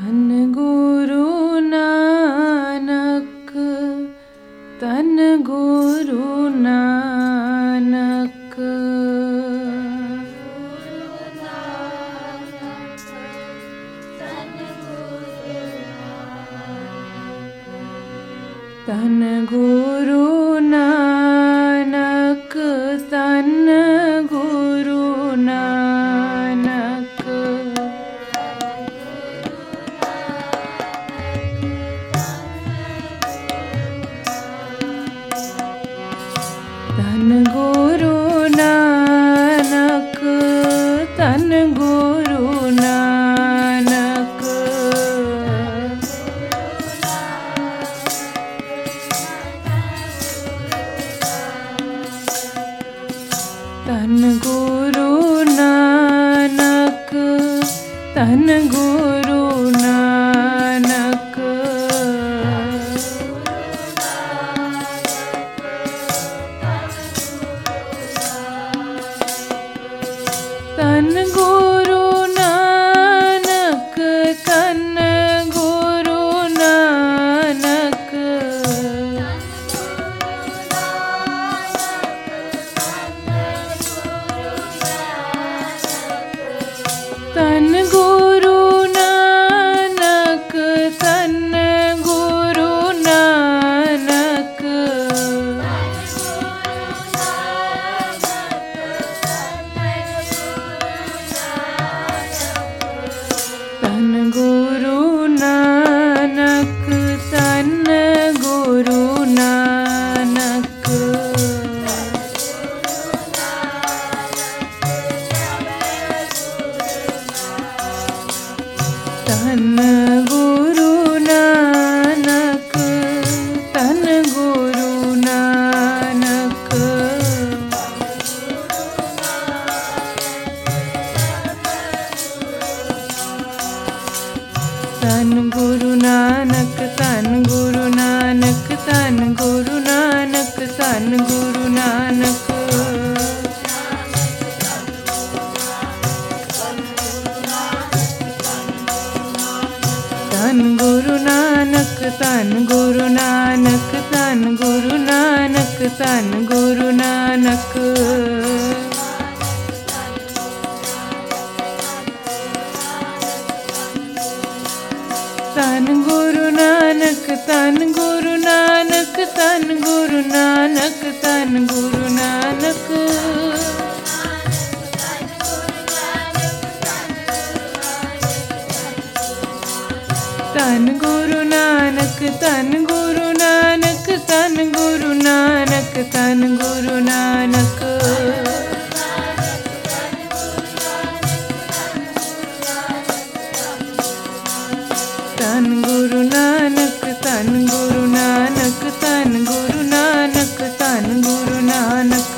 धन गुरु नानक, धन गुरु नानक। धन गुरु नानक, धन गुरु नानक। धन गुरु नानक, धन गुरु नानक। धन गुरु नानक, धन गुरु नानक। धन गुरु नानक, धन गुरु नानक। धन गुरु नानक, धन गुरु नानक। धन गुरु नानक, धन गुरु नानक। धन गुरु नानक, धन गुरु नानक। धन गुरु नानक, धन गुरु नानक, धन गुरु नानक, धन गुरु नानक। धन गुरु नानक, धन गुरु नानक, धन गुरु नानक, धन गुरु नानक। धन गुरु नानक, धन गुरु नानक, धन गुरु नानक, धन गुरु नानक। धन गुरु नानक, धन गुरु नानक, धन गुरु नानक, धन गुरु नानक। धन गुरु नानक, धन गुरु नानक, धन गुरु नानक, धन गुरु नानक।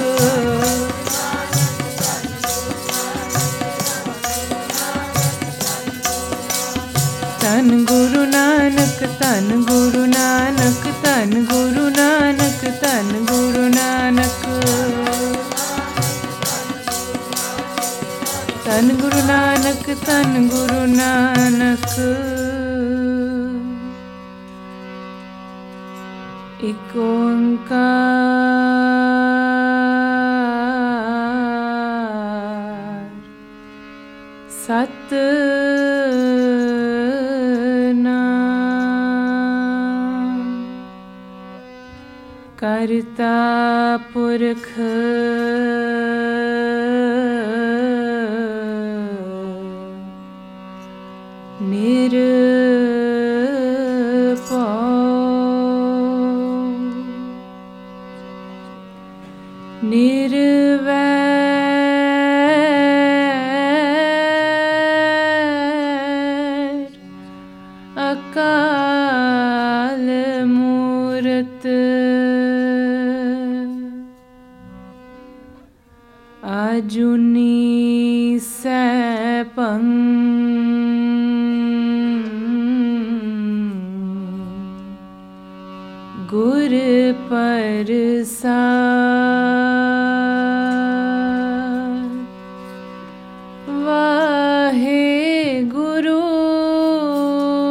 धन गुरु नानक, धन गुरु नानक, धन गुरु नानक, धन गुरु नानक। धन गुरु नानक, धन गुरु नानक। एक ओंकार सतनाम करता पुरख निर्वैर अकाल मूरत आजुनी सैपं गुर प्रसाद। वाहे गुरु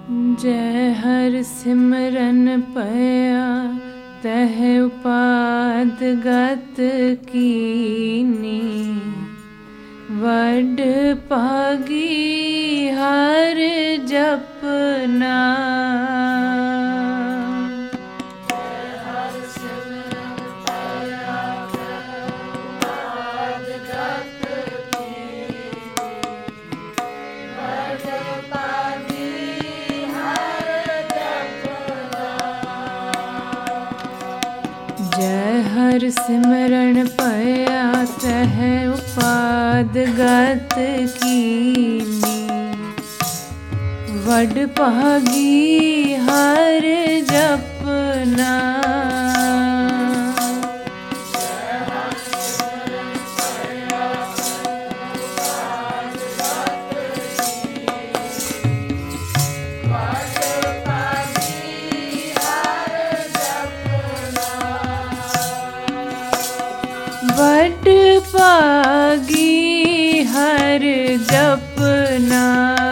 जय हर सिमरन पया तह उपाद गत कीनी, वड पागी हर जपना। जय हर सिमरन पया तह उपाद गत कीनी, वड पागी हर जपना। वड पागी हर जपना।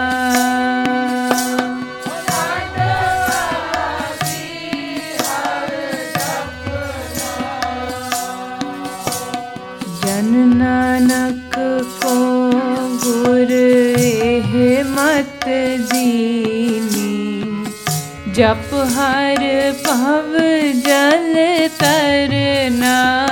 जन नानक को गुर एह मत दीनी, जप हर भव जल तरना।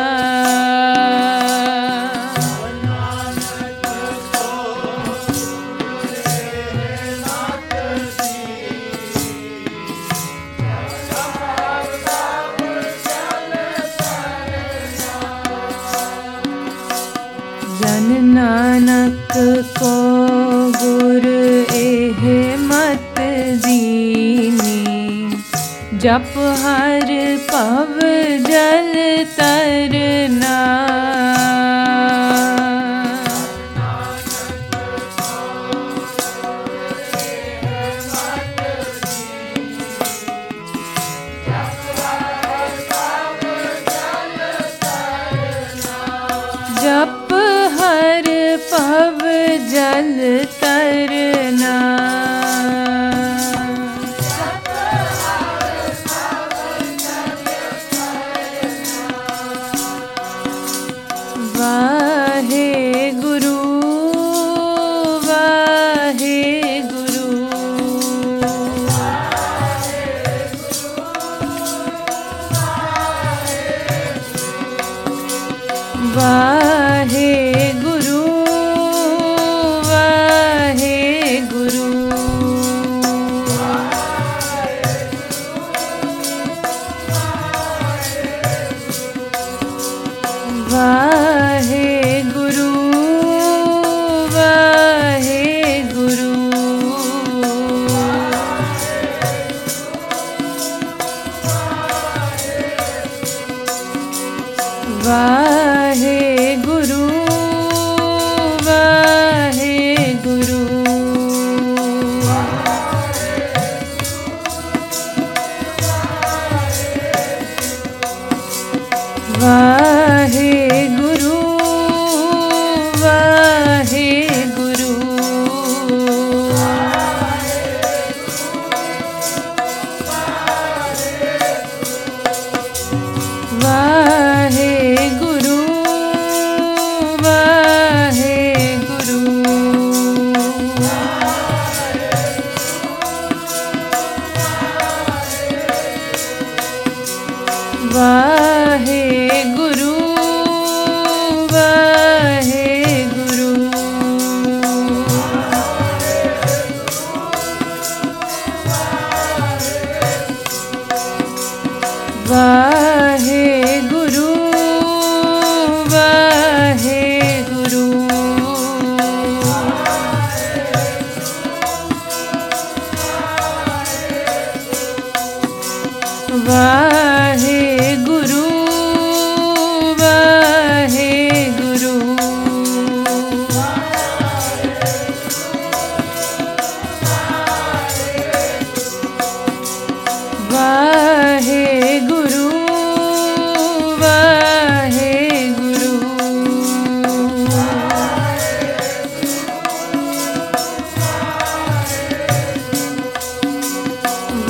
जन नानक को गुर एह मत दीनी, जप हर भव जल तरना। जप हर भव जल तरना। वाहे गुरु वाहे गुरु, वाहे गुरु वाहे गुरु, वाहे गुरु वाहे गुरु, वाहे गुरु वाहे गुरु, वाहे गुरु वाहे गुरु, वाहे गुरु वाहे गुरु, वाहे गुरु वाहे गुरु, वाहे गुरु वाहे गुरु, वाहे गुरु वाहे गुरु, वाहे गुरु वाहे गुरु,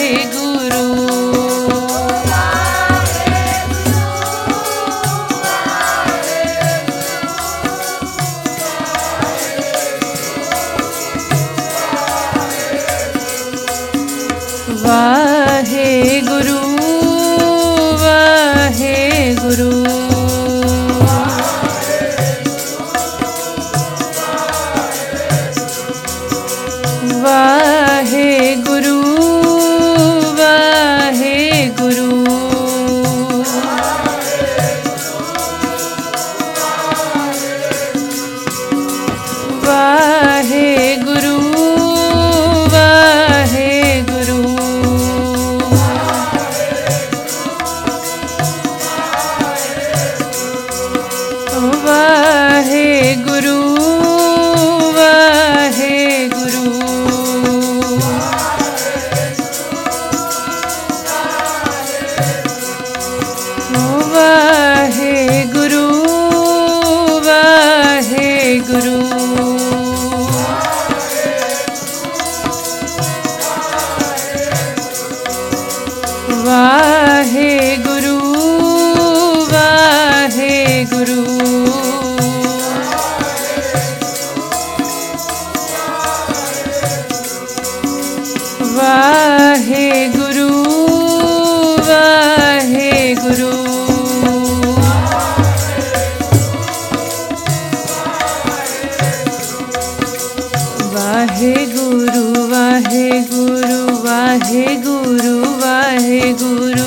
वाहेगुरु। वाहेगुरु वाहेगुरु। वाहेगुरु वाहेगुरु। वाहेगुरु वाहेगुरु। वाहेगुरु वाहेगुरु। वाहेगुरु वाहेगुरु। वाहेगुरु वाहेगुरु। वाहेगुरु वाहेगुरु। वाहेगुरु वाहेगुरु वाहेगुरु वाहेगुरु।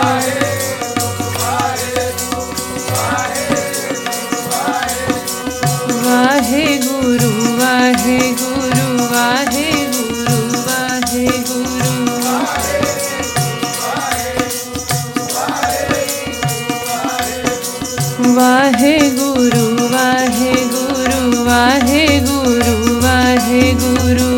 वाहेगुरु वाहेगुरु वाहेगुरु वाहेगुरु। वाहेगुरु वाहेगुरु वाहेगुरु वाहेगुरु।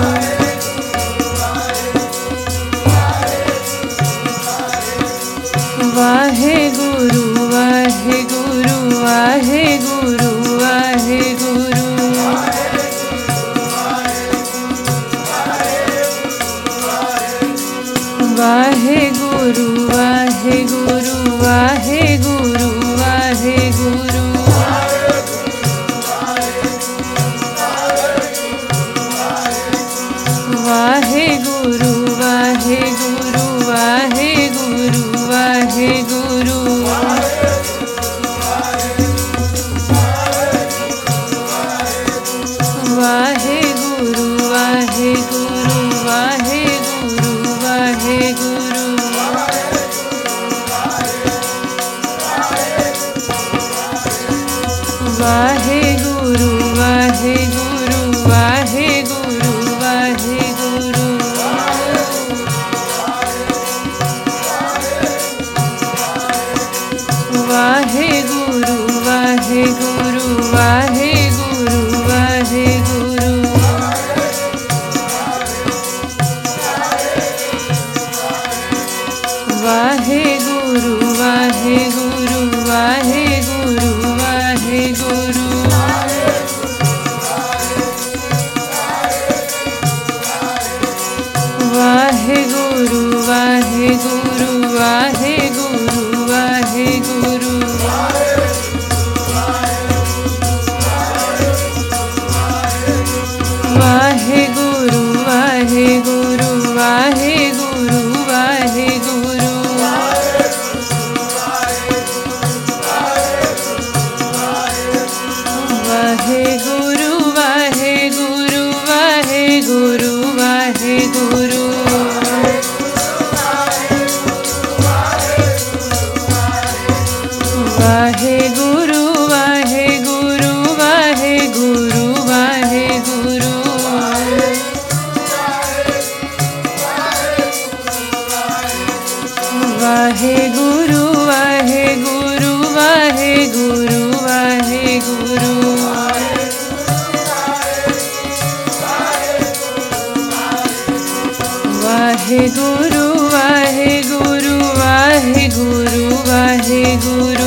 वाहेगुरु वाहेगुरु वाहेगुरु वाहेगुरु। वाहेगुरु वाहेगुरु वाहेगुरु वाहेगुरु। वाहेगुरु वाहेगुरु वाहेगुरु वाहेगुरु। वाहेगुरु वाहेगुरु वाहेगुरु वाहेगुरु। वाहेगुरु वाहेगुरु वाहेगुरु वाहेगुरु। वाहेगुरु वाहेगुरु वाहेगुरु वाहेगुरु। वाहेगुरु वाहेगुरु वाहेगुरु वाहेगुरु। वाहेगुरु वाहेगुरु वाहेगुरु वाहेगुरु। वाहेगुरु वाहेगुरु वाहेगुरु वाहेगुरु। वाहेगुरु वाहेगुरु वाहेगुरु वाहेगुरु। वाहेगुरु वाहेगुरु वाहेगुरु वाहेगुरु। वाहेगुरु वाहेगुरु वाहेगुरु वाहेगुरु। वाहेगुरु वाहेगुरु वाहेगुरु वाहेगुरु।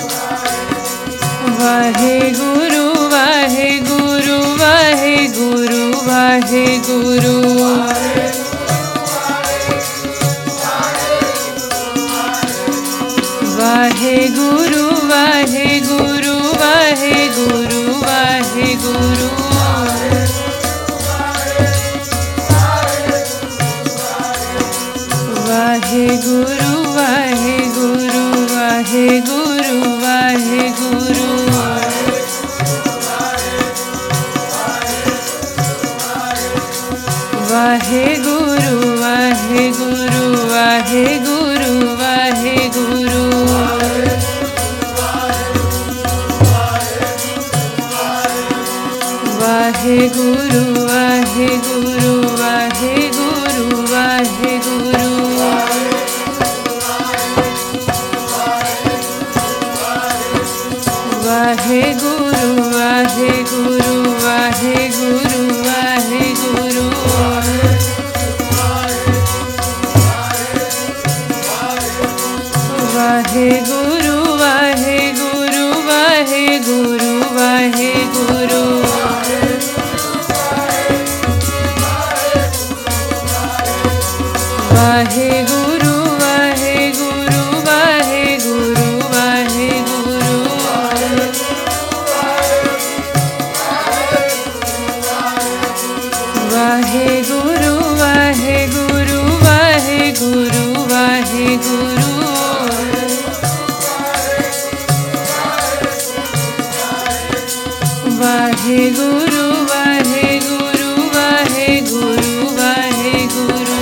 वाहेगुरु वाहेगुरु वाहेगुरु वाहे गुरु। वाहे गुरु वाहे गुरु वाहे गुरु वाहे गुरु। वाहे गुरु वाहे गुरु वाहे गुरु वाहे गुरु। वाहे गुरु वाहे गुरु वाहे गुरु वाहे गुरु। वाहे गुरु वाहे गुरु वाहे गुरु वाहे गुरु। वाहे गुरु वाहे गुरु वाहे गुरु वाहे गुरु। वाहे गुरु वाहे गुरु वाहे गुरु वाहे गुरु। वाहे गुरु वाहे गुरु वाहे गुरु वाहे गुरु। वाहे गुरु वाहे गुरु वाहे गुरु वाहे गुरु। वाहे गुरु वाहे गुरु वाहे गुरु वाहे गुरु।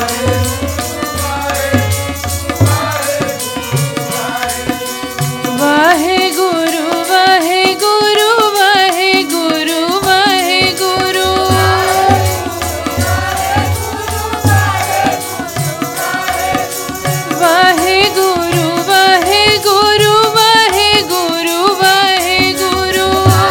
वाहे गुरु वाहे गुरु वाहे गुरु वाहे गुरु। वाहे गुरु वाहे गुरु वाहे गुरु वाहे गुरु।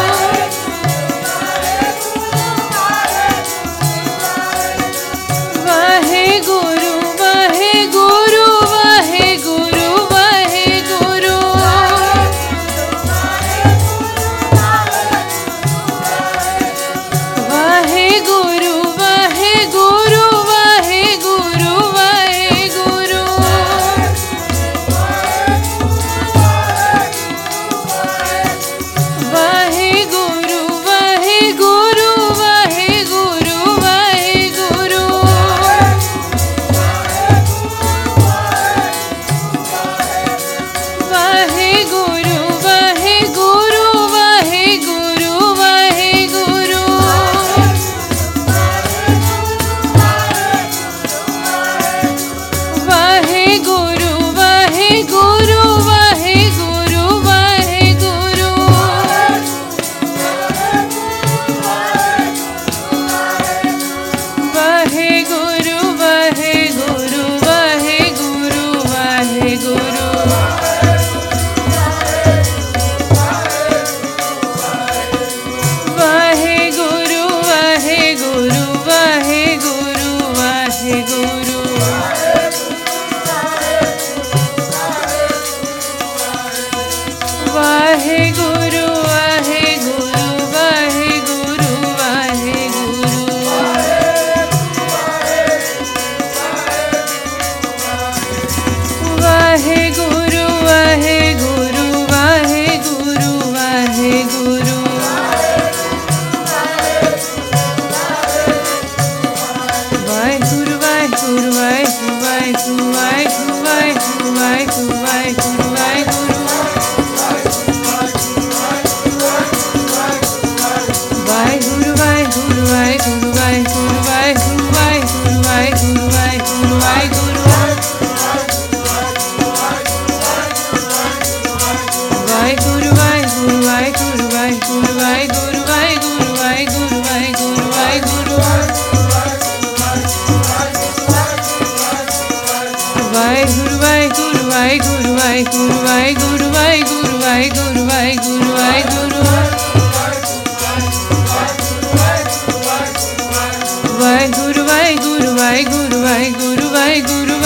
वाहे गुरु वाहे गुरु वाहे गुरु वाहे गुरु। वाहे गुरु वाहे गुरु वाहे गुरु वाहे गुरु। वाहे गुरु वाहे गुरु वाहे गुरु वाहे गुरु। वाहे गुरु वाहे गुरु वाहे गुरु वाहे गुरु। वाहे गुरु वाहे गुरु वाहे गुरु वाहे गुरु। वाहे गुरु वाहे गुरु वाहे गुरु वाहे गुरु। वाहे गुरु वाहे गुरु वाहे गुरु वाहे गुरु। वाहे गुरु वाहे गुरु वाहे गुरु वाहे गुरु। वाहे गुरु वाहे गुरु वाहे गुरु वाहे गुरु। वाहेगुरु वाहेगुरु वाहेगुरु वाहेगुरु वाहेगुरु वाहेगुरु वाहेगुरु वाहेगुरु वाहेगुरु। वाहेगुरु वाहेगुरु वाहेगुरु वाहेगुरु वाहेगुरु वाहेगुरु वाहेगुरु वाहेगुरु वाहेगुरु। वाहेगुरु वाहेगुरु वाहेगुरु वाहेगुरु वाहेगुरु वाहेगुरु वाहेगुरु वाहेगुरु वाहेगुरु। वाहेगुरु वाहेगुरु वाहेगुरु वाहेगुरु वाहेगुरु वाहेगुरु वाहेगुरु वाहेगुरु वाहेगुरु। वाहेगुरु वाहेगुरु वाहेगुरु वाहेगुरु वाहेगुरु